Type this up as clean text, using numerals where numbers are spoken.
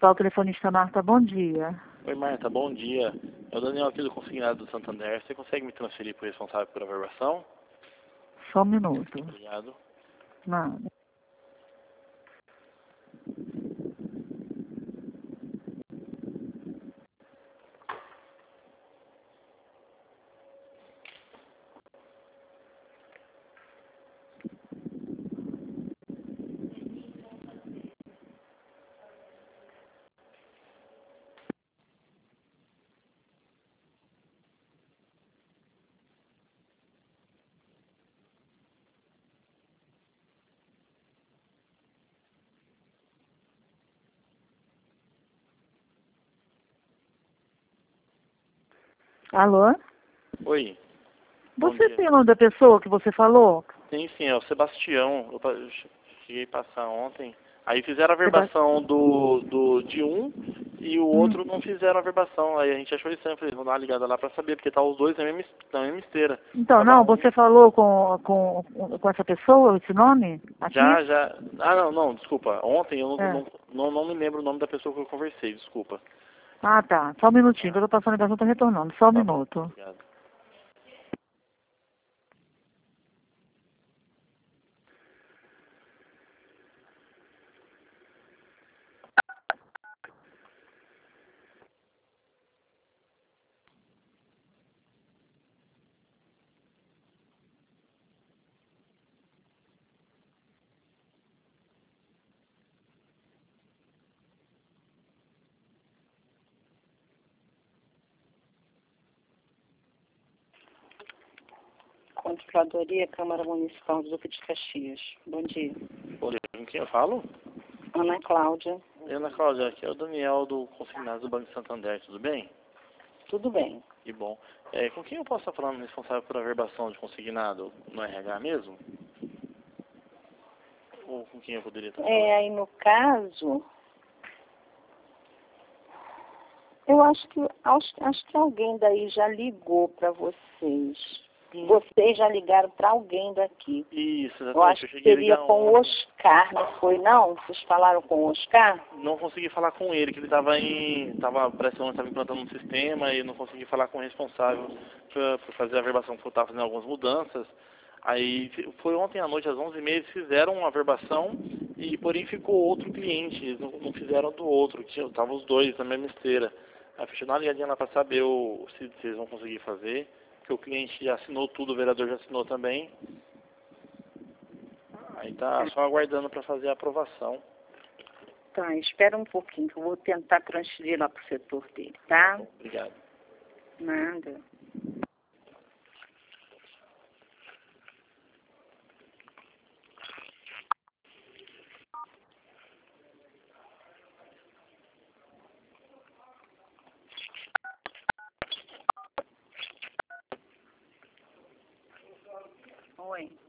Municipal, telefonista Marta, bom dia. Oi, Marta, bom dia. É o Daniel aqui do Consignado do Santander. Você consegue me transferir para o responsável por averbação? Só um minuto. Obrigado. Nada. Alô? Oi. Bom Você dia. tem o nome da pessoa que você falou? Sim, é o Sebastião. Eu cheguei a passar ontem. Aí fizeram a averbação de um e o outro não fizeram a averbação. Aí a gente achou estranho. Falei, vou dar uma ligada lá para saber, porque tá os dois na mesma esteira. Então, Tava não, um... você falou com essa pessoa, esse nome? Aqui? Já. Ah, não, desculpa. Ontem eu É. não me lembro o nome da pessoa que eu conversei, desculpa. Ah, tá. Só um minutinho, que eu tô passando a ligação, tô retornando. Só um Tá bom, minuto. obrigado. Controladoria, Câmara Municipal do Duque de Caxias. Bom dia. Bom dia, com quem eu falo? Ana Cláudia. Ana Cláudia, aqui é o Daniel do Consignado do Banco Santander, tudo bem? Tudo bem. Que bom. Com quem eu posso estar falando responsável por averbação de consignado no RH mesmo? Ou com quem eu poderia estar falando? Aí no caso, eu acho que alguém daí já ligou para vocês. Sim. Vocês já ligaram para alguém daqui. Isso, Eu exatamente. acho Eu que cheguei a seria ligar com o ontem. Oscar, não foi não? Vocês falaram com o Oscar? Não consegui falar com ele, que ele parece que estava implantando um sistema e não consegui falar com o responsável por fazer a averbação, porque eu estava fazendo algumas mudanças. Aí foi ontem à noite, às 11h30, eles fizeram uma averbação e porém ficou outro cliente, eles não fizeram do outro, estavam os dois na mesma esteira. Aí fechei uma ligadinha lá para saber se eles vão conseguir fazer, porque o cliente já assinou tudo, o vereador já assinou também. Aí tá só aguardando para fazer a aprovação. Tá, espera um pouquinho, que eu vou tentar transferir lá para o setor dele, tá? Bom, obrigado. Nada. Oi.